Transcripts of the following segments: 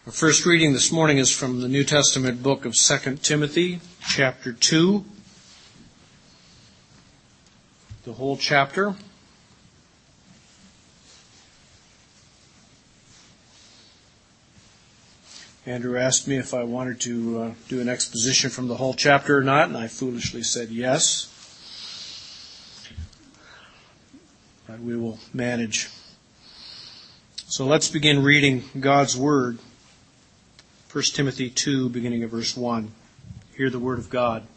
Our first reading this morning is from the New Testament book of 2 Timothy, chapter 2. The whole chapter. Andrew asked me if I wanted to do an exposition from the whole chapter or not, and I foolishly said yes. But we will manage. So let's begin reading God's Word. 1 Timothy 2, beginning of verse 1. Hear the word of God.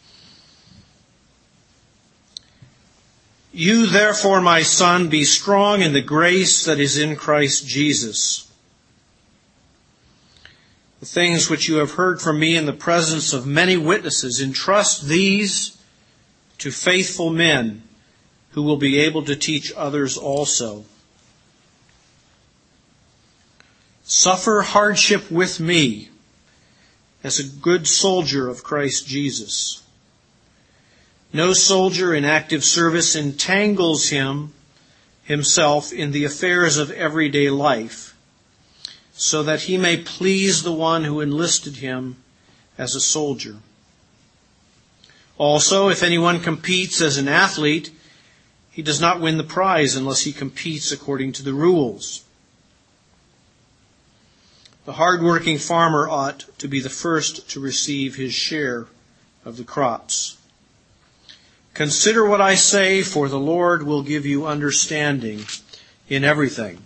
You therefore, my son, be strong in the grace that is in Christ Jesus. The things which you have heard from me in the presence of many witnesses, entrust these to faithful men who will be able to teach others also. Suffer hardship with me as a good soldier of Christ Jesus. No soldier in active service entangles himself in the affairs of everyday life, so that he may please the one who enlisted him as a soldier. Also, if anyone competes as an athlete, he does not win the prize unless he competes according to the rules. The hard-working farmer ought to be the first to receive his share of the crops. Consider what I say, for the Lord will give you understanding in everything.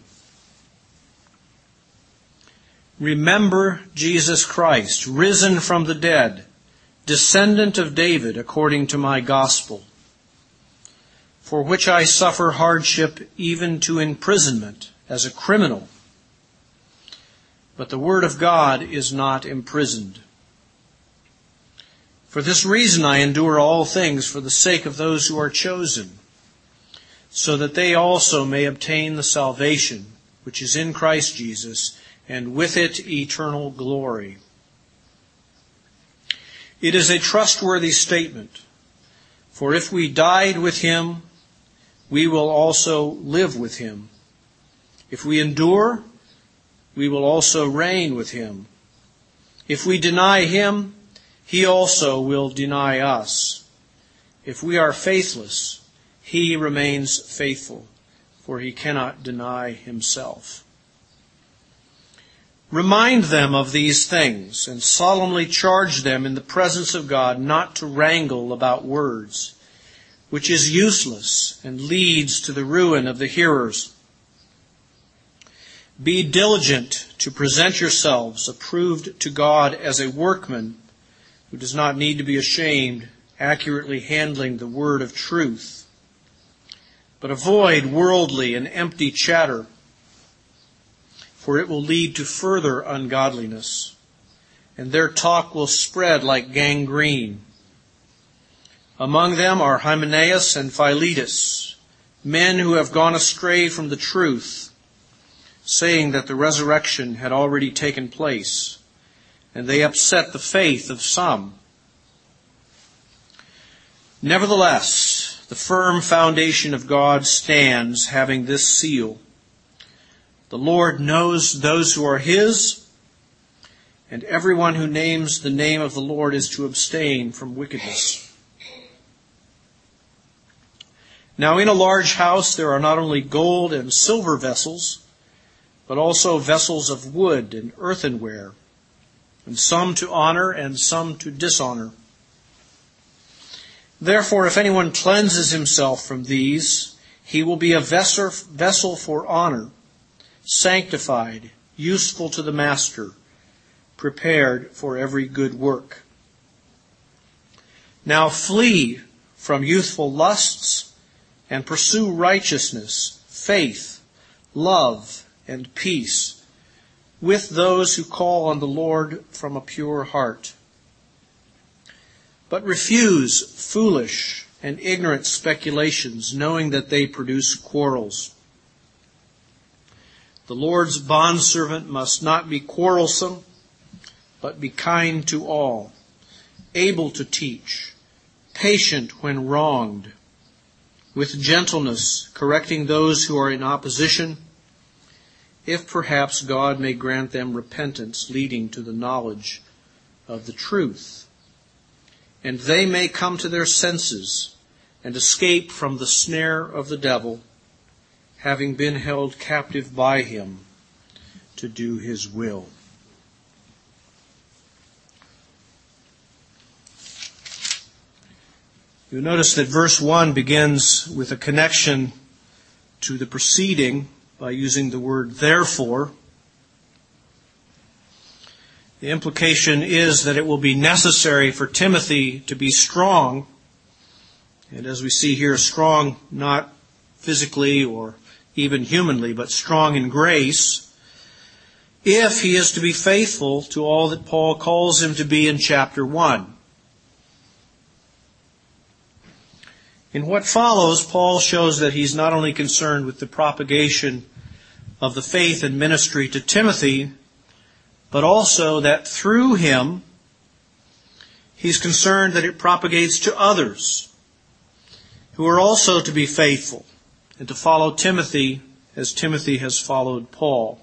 Remember Jesus Christ, risen from the dead, descendant of David according to my gospel, for which I suffer hardship even to imprisonment as a criminal. But the word of God is not imprisoned. For this reason I endure all things for the sake of those who are chosen, so that they also may obtain the salvation which is in Christ Jesus, and with it eternal glory. It is a trustworthy statement, for if we died with him, we will also live with him. If we endure, we will also reign with him. If we deny him, he also will deny us. If we are faithless, he remains faithful, for he cannot deny himself. Remind them of these things, and solemnly charge them in the presence of God not to wrangle about words, which is useless and leads to the ruin of the hearers. Be diligent to present yourselves approved to God as a workman who does not need to be ashamed, accurately handling the word of truth. But avoid worldly and empty chatter, for it will lead to further ungodliness, and their talk will spread like gangrene. Among them are Hymenaeus and Philetus, men who have gone astray from the truth, saying that the resurrection had already taken place, and they upset the faith of some. Nevertheless, the firm foundation of God stands, having this seal: the Lord knows those who are his, and everyone who names the name of the Lord is to abstain from wickedness. Now in a large house there are not only gold and silver vessels, but also vessels of wood and earthenware, and some to honor and some to dishonor. Therefore, if anyone cleanses himself from these, he will be a vessel for honor, sanctified, useful to the master, prepared for every good work. Now flee from youthful lusts and pursue righteousness, faith, love, and peace with those who call on the Lord from a pure heart. But refuse foolish and ignorant speculations, knowing that they produce quarrels. The Lord's bondservant must not be quarrelsome, but be kind to all, able to teach, patient when wronged, with gentleness correcting those who are in opposition, if perhaps God may grant them repentance leading to the knowledge of the truth, and they may come to their senses and escape from the snare of the devil, having been held captive by him to do his will. You'll notice that verse 1 begins with a connection to the preceding by using the word therefore. The implication is that it will be necessary for Timothy to be strong, and as we see here, strong not physically or even humanly, but strong in grace, if he is to be faithful to all that Paul calls him to be in chapter 1. In what follows, Paul shows that he's not only concerned with the propagation of the faith and ministry to Timothy, but also that through him, he's concerned that it propagates to others who are also to be faithful and to follow Timothy as Timothy has followed Paul.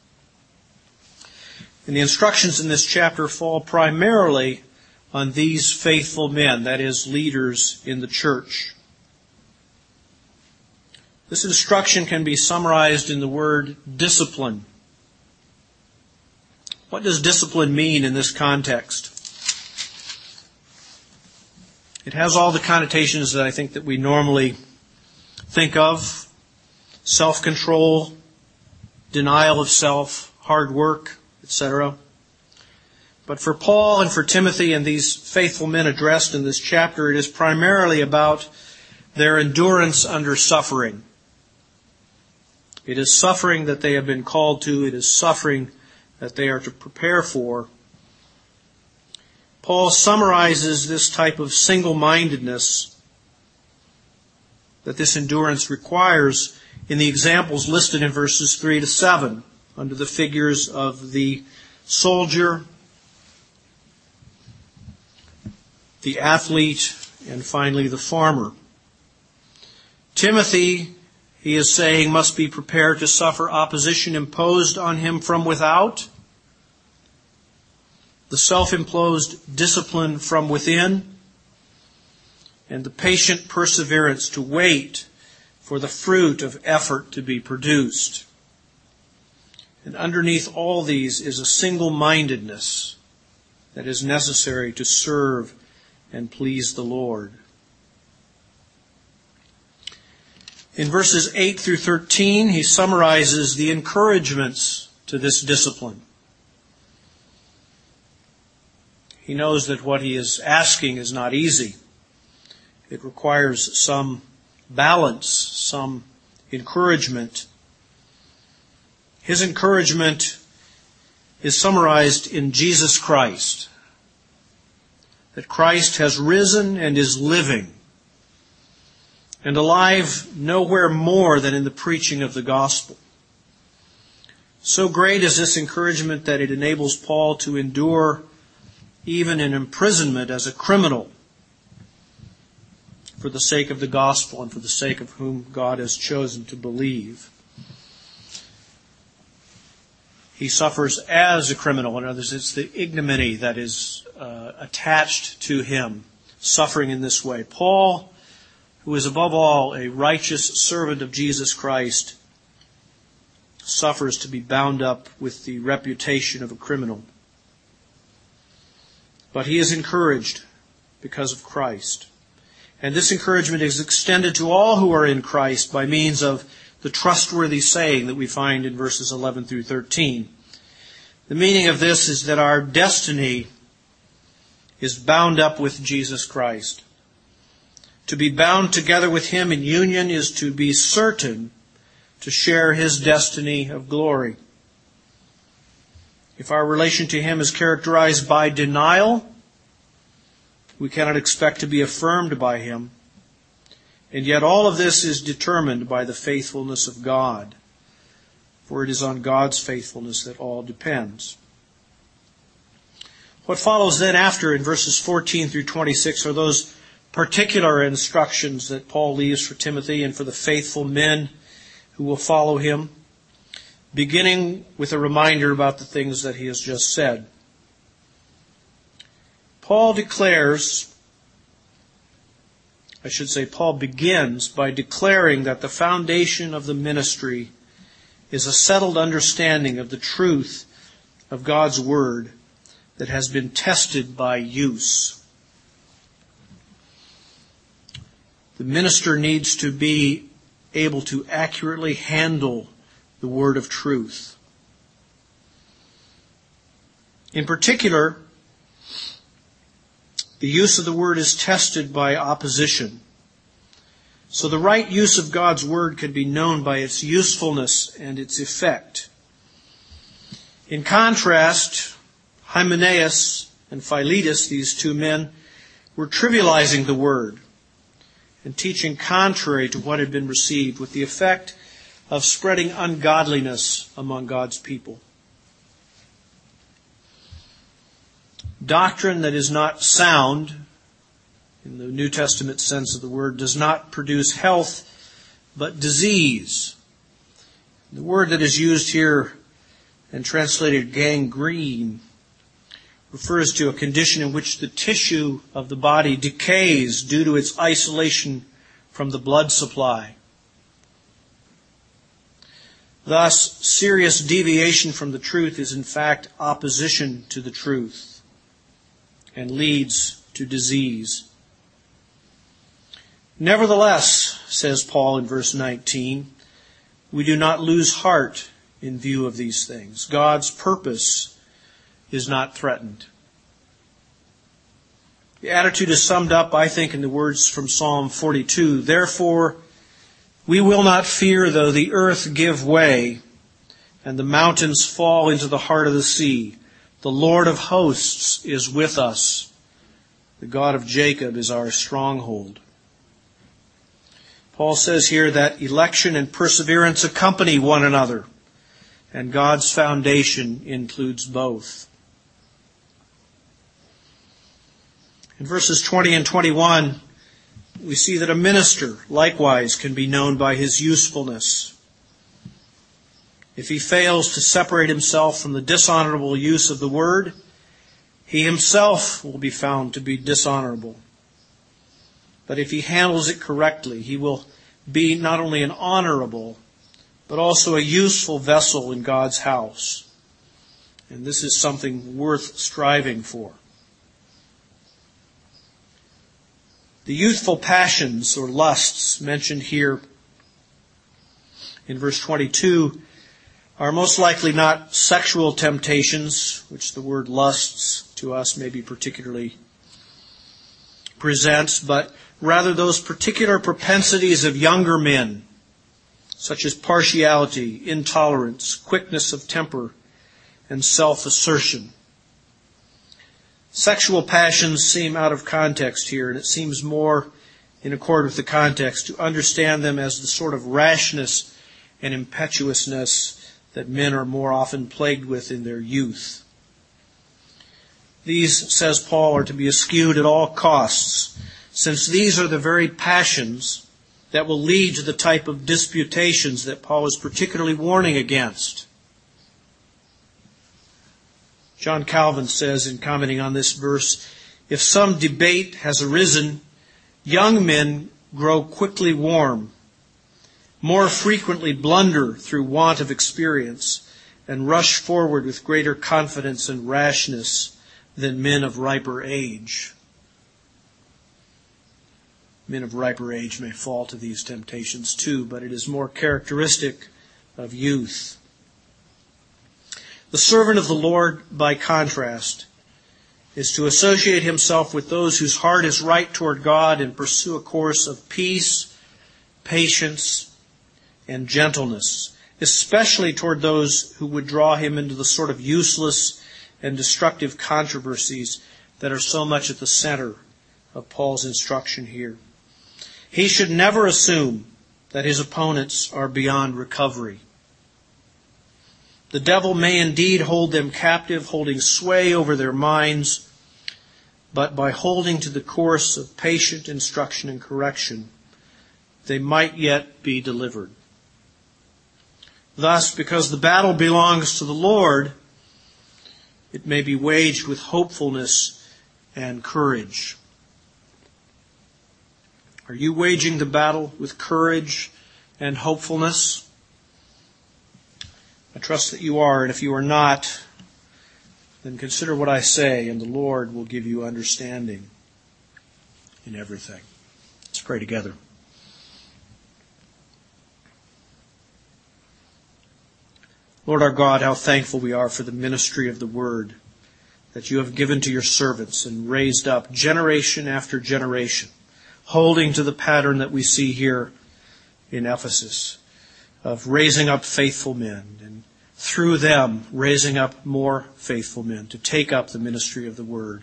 And the instructions in this chapter fall primarily on these faithful men, that is, leaders in the church. This instruction can be summarized in the word discipline. What does discipline mean in this context? It has all the connotations that I think that we normally think of: self-control, denial of self, hard work, etc. But for Paul and for Timothy and these faithful men addressed in this chapter, it is primarily about their endurance under suffering. It is suffering that they have been called to. It is suffering that they are to prepare for. Paul summarizes this type of single-mindedness that this endurance requires in the examples listed in verses 3 to 7, under the figures of the soldier, the athlete, and finally the farmer. Timothy, he is saying, must be prepared to suffer opposition imposed on him from without, the self-imposed discipline from within, and the patient perseverance to wait for the fruit of effort to be produced. And underneath all these is a single-mindedness that is necessary to serve and please the Lord. In verses 8 through 13, he summarizes the encouragements to this discipline. He knows that what he is asking is not easy. It requires some balance, some encouragement. His encouragement is summarized in Jesus Christ. That Christ has risen and is living, and alive nowhere more than in the preaching of the gospel. So great is this encouragement that it enables Paul to endure even in imprisonment as a criminal for the sake of the gospel and for the sake of whom God has chosen to believe. He suffers as a criminal. In other words, it's the ignominy that is attached to him, suffering in this way. Paul, who is above all a righteous servant of Jesus Christ, suffers to be bound up with the reputation of a criminal. But he is encouraged because of Christ. And this encouragement is extended to all who are in Christ by means of the trustworthy saying that we find in verses 11 through 13. The meaning of this is that our destiny is bound up with Jesus Christ. To be bound together with Him in union is to be certain to share His destiny of glory. If our relation to Him is characterized by denial, we cannot expect to be affirmed by Him. And yet all of this is determined by the faithfulness of God, for it is on God's faithfulness that all depends. What follows then after in verses 14 through 26 are those particular instructions that Paul leaves for Timothy and for the faithful men who will follow him. beginning with a reminder about the things that he has just said. Paul begins by declaring that the foundation of the ministry is a settled understanding of the truth of God's Word that has been tested by use. The minister needs to be able to accurately handle the word of truth. In particular, the use of the word is tested by opposition. So the right use of God's word can be known by its usefulness and its effect. In contrast, Hymenaeus and Philetus, these two men, were trivializing the word and teaching contrary to what had been received, with the effect of spreading ungodliness among God's people. Doctrine that is not sound, in the New Testament sense of the word, does not produce health, but disease. The word that is used here and translated gangrene refers to a condition in which the tissue of the body decays due to its isolation from the blood supply. Thus, serious deviation from the truth is in fact opposition to the truth and leads to disease. Nevertheless, says Paul in verse 19, we do not lose heart in view of these things. God's purpose is not threatened. The attitude is summed up, I think, in the words from Psalm 42. Therefore, we will not fear though the earth give way and the mountains fall into the heart of the sea. The Lord of hosts is with us. The God of Jacob is our stronghold. Paul says here that election and perseverance accompany one another, and God's foundation includes both. In verses 20 and 21, we see that a minister likewise can be known by his usefulness. If he fails to separate himself from the dishonorable use of the word, he himself will be found to be dishonorable. But if he handles it correctly, he will be not only an honorable, but also a useful vessel in God's house. And this is something worth striving for. The youthful passions or lusts mentioned here in verse 22 are most likely not sexual temptations, which the word lusts to us maybe particularly presents, but rather those particular propensities of younger men, such as partiality, intolerance, quickness of temper, and self-assertion. Sexual passions seem out of context here, and it seems more in accord with the context to understand them as the sort of rashness and impetuousness that men are more often plagued with in their youth. These, says Paul, are to be eschewed at all costs, since these are the very passions that will lead to the type of disputations that Paul is particularly warning against. John Calvin says, in commenting on this verse, if some debate has arisen, young men grow quickly warm, more frequently blunder through want of experience, and rush forward with greater confidence and rashness than men of riper age. Men of riper age may fall to these temptations too, but it is more characteristic of youth. The servant of the Lord, by contrast, is to associate himself with those whose heart is right toward God and pursue a course of peace, patience, and gentleness, especially toward those who would draw him into the sort of useless and destructive controversies that are so much at the center of Paul's instruction here. He should never assume that his opponents are beyond recovery. The devil may indeed hold them captive, holding sway over their minds, but by holding to the course of patient instruction and correction, they might yet be delivered. Thus, because the battle belongs to the Lord, it may be waged with hopefulness and courage. Are you waging the battle with courage and hopefulness? I trust that you are, and if you are not, then consider what I say, and the Lord will give you understanding in everything. Let's pray together. Lord our God, how thankful we are for the ministry of the Word that you have given to your servants and raised up generation after generation, holding to the pattern that we see here in Ephesus of raising up faithful men and through them raising up more faithful men to take up the ministry of the Word.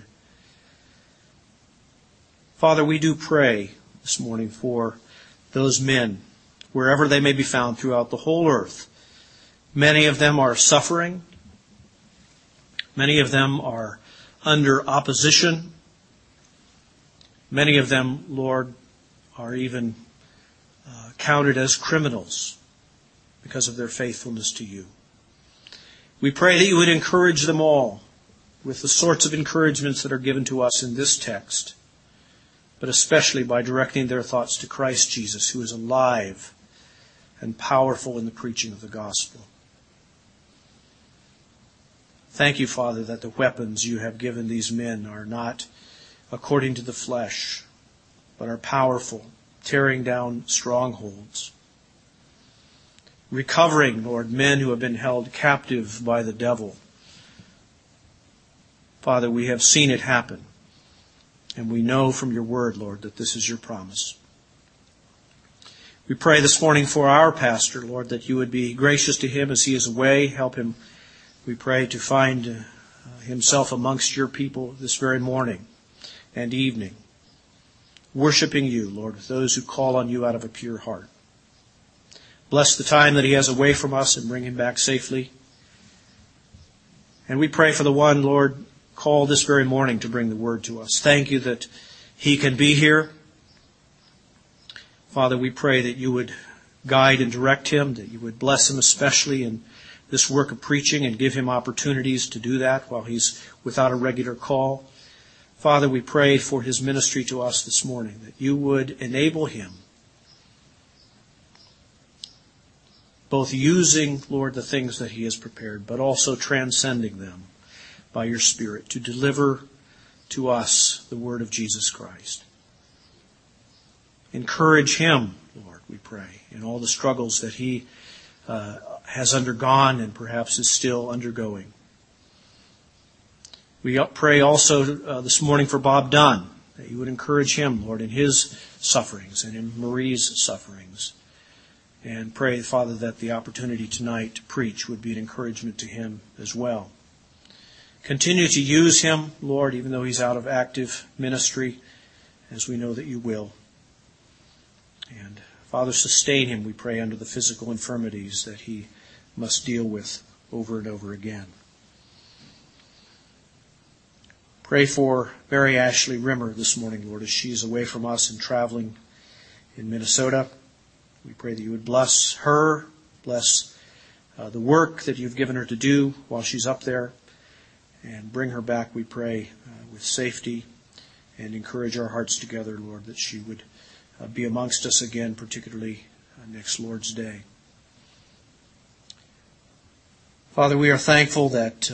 Father, we do pray this morning for those men, wherever they may be found throughout the whole earth. Many of them are suffering. Many of them are under opposition. Many of them, Lord, are even counted as criminals because of their faithfulness to you. We pray that you would encourage them all with the sorts of encouragements that are given to us in this text, but especially by directing their thoughts to Christ Jesus, who is alive and powerful in the preaching of the gospel. Thank you, Father, that the weapons you have given these men are not according to the flesh, but are powerful, tearing down strongholds. Recovering, Lord, men who have been held captive by the devil. Father, we have seen it happen, and we know from your word, Lord, that this is your promise. We pray this morning for our pastor, Lord, that you would be gracious to him as he is away. Help him, we pray, to find himself amongst your people this very morning and evening, worshiping you, Lord, with those who call on you out of a pure heart. Bless the time that he has away from us and bring him back safely. And we pray for the one, Lord, called this very morning to bring the word to us. Thank you that he can be here. Father, we pray that you would guide and direct him, that you would bless him especially in this work of preaching and give him opportunities to do that while he's without a regular call. Father, we pray for his ministry to us this morning, that you would enable him, both using, Lord, the things that he has prepared, but also transcending them by your Spirit to deliver to us the word of Jesus Christ. Encourage him, Lord, we pray, in all the struggles that he has undergone and perhaps is still undergoing. We pray also this morning for Bob Dunn, that you would encourage him, Lord, in his sufferings and in Marie's sufferings. And pray, Father, that the opportunity tonight to preach would be an encouragement to him as well. Continue to use him, Lord, even though he's out of active ministry, as we know that you will. And Father, sustain him, we pray, under the physical infirmities that he must deal with over and over again. Pray for Mary Ashley Rimmer this morning, Lord, as she is away from us and traveling in Minnesota. We pray that you would bless her, bless the work that you've given her to do while she's up there, and bring her back, we pray, with safety, and encourage our hearts together, Lord, that she would be amongst us again, particularly next Lord's Day. Father, we are thankful that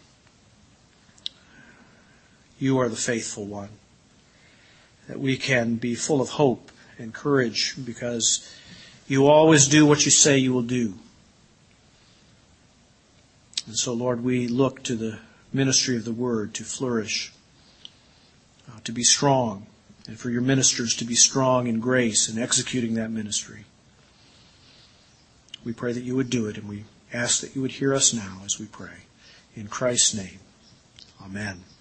you are the faithful one, that we can be full of hope and courage because you always do what you say you will do. And so, Lord, we look to the ministry of the Word to flourish, to be strong, and for your ministers to be strong in grace and executing that ministry. We pray that you would do it, and we ask that you would hear us now as we pray. In Christ's name, amen.